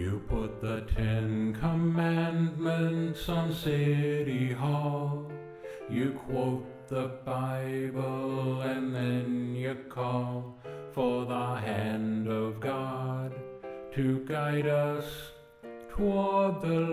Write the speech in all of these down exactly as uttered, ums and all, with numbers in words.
You put the Ten Commandments on City Hall. You quote the Bible and then you call for the hand of God to guide us toward the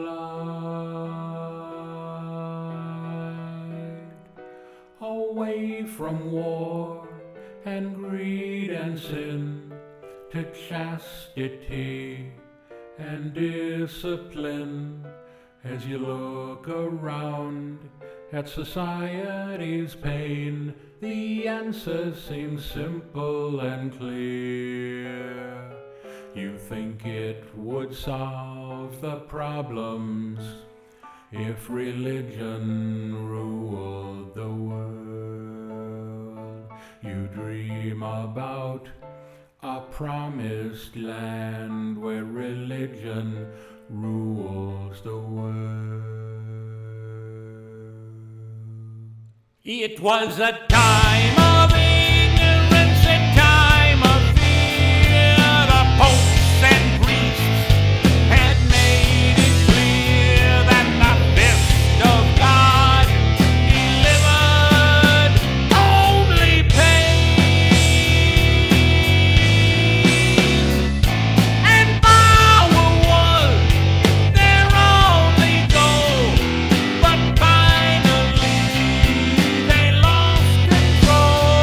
light. Away from war and greed and sin to chastity and discipline. As you look around at society's pain, the answer seems simple and clear. You think it would solve the problems if religion ruled the world. You dream about a promised land where religion rules the world. It was a time of ignorance, a time of fear. The popes and priests had made it clear that the fist of God delivered only pain. And power was their only goal, but finally they lost control.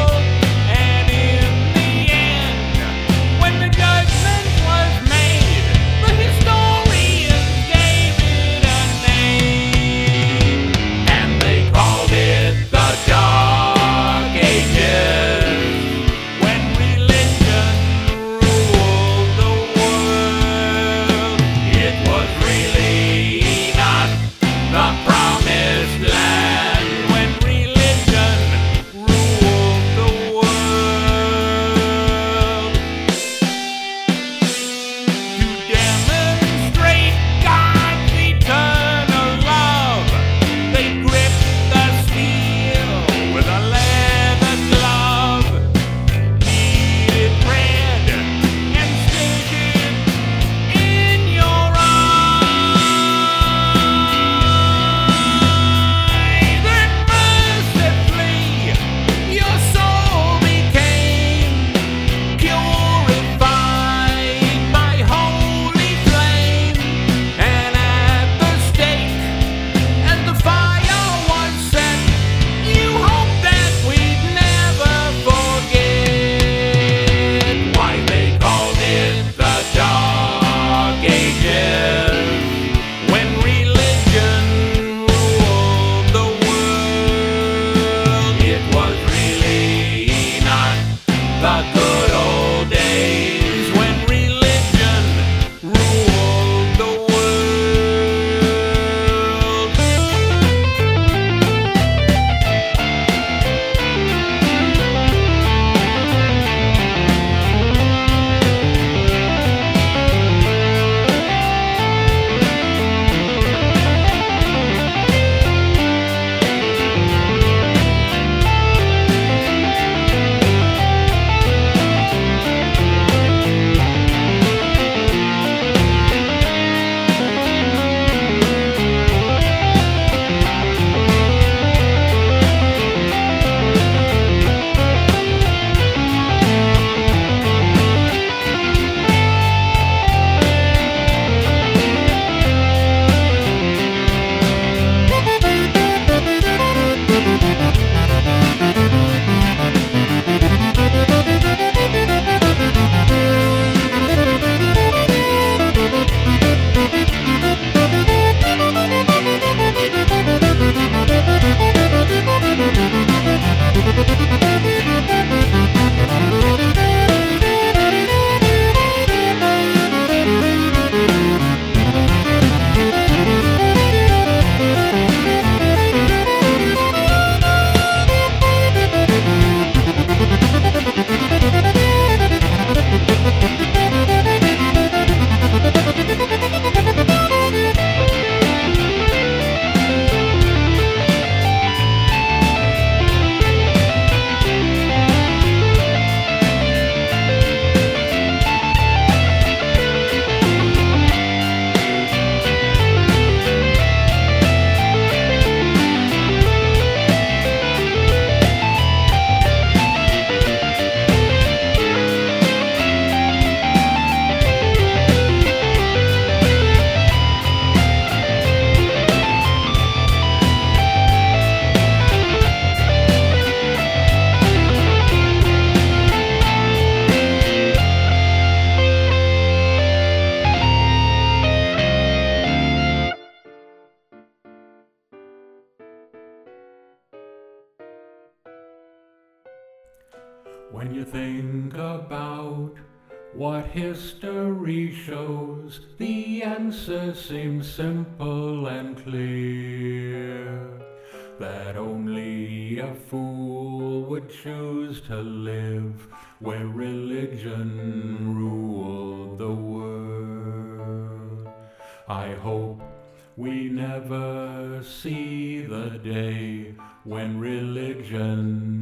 When you think about what history shows, the answer seems simple and clear, that only a fool would choose to live where religion ruled the world. I hope we never see the day when religion